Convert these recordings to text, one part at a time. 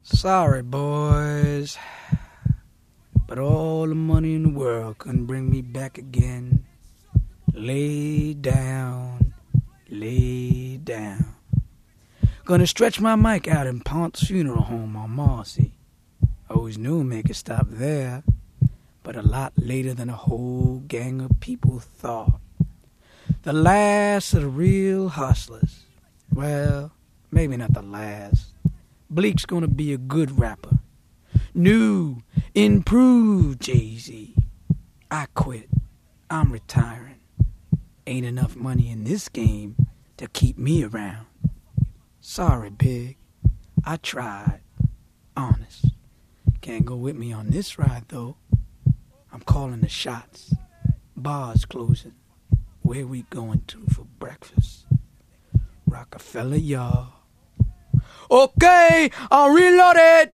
Sorry, boys, but all the money in the world couldn't bring me back again. Lay down, lay down. Gonna stretch my mic out in Ponce Funeral Home on Marcy. Always knew make it stop there, but a lot later than a whole gang of people thought. The last of the real hustlers. Well, maybe not the last. Bleek's gonna be a good rapper. New, improved Jay-Z. I quit. I'm retiring. Ain't enough money in this game to keep me around. Sorry, Big. I tried. Honest. Can't go with me on this ride, though. I'm calling the shots. Bars closing. Where we going to for breakfast? Rockefeller, y'all. Okay, I'll reload it.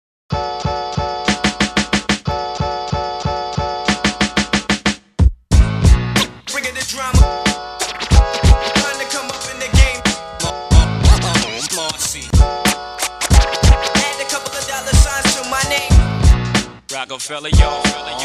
Bringing the drama. Trying to come up in the game. Marcy. Add a couple of dollar signs to my name. Rockefeller, y'all.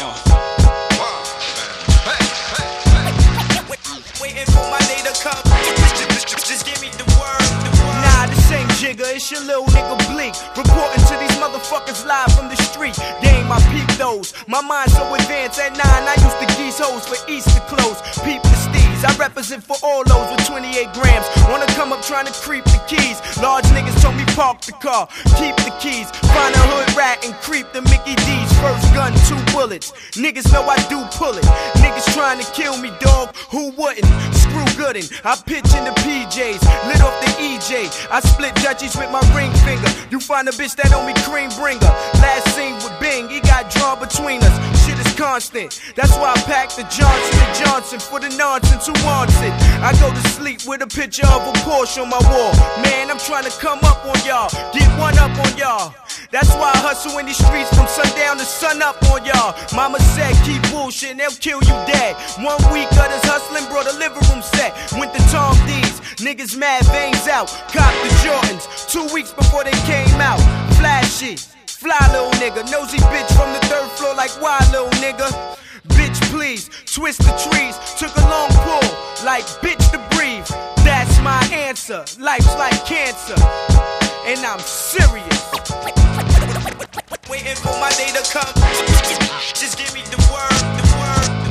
Waiting for my day to come. Just give me the word. Nah, this ain't Jigga, it's your little nigga Bleek. Reporting to these motherfuckers live from the street. Game, I peep those. My mind so advanced at 9, I used to geese hoes for Easter clothes. Peep the steez, I represent for all those with 28 grams. Wanna come up trying to creep the keys. Large niggas told me park the car, keep the keys. Find a hood rat and creep the Mickey D's. First gun, 2 bullets. Niggas know I do pull it. Niggas trying to kill me, dog. Who wouldn't? Screw Goodin'. I pitch in the PJs, lit off the EJ. I split Dutchies with my ring finger. You find a bitch that on me cream bringer. Last scene with Bing, he got drawn between us. Shit is constant. That's why I pack the Johnson & Johnson for the nonsense who wants it. I go to sleep with a picture of a Porsche on my wall. Man, I'm trying to come up on y'all, get one up on y'all. That's why I hustle in these streets from sundown to sun up on y'all. Mama said keep bullshit, they'll kill you dead. 1 week of this hustling brought a living room set. Went to Tom D's, niggas mad veins out. Cop the Jordans, 2 weeks before they came out. Flashy, fly little nigga. Nosy bitch from the 3rd floor like why little nigga. Bitch please, twist the trees. Took a long pull, like bitch to breathe. That's my answer, life's like cancer. And I'm serious. Waiting for my day to come. Just give me the word, the word.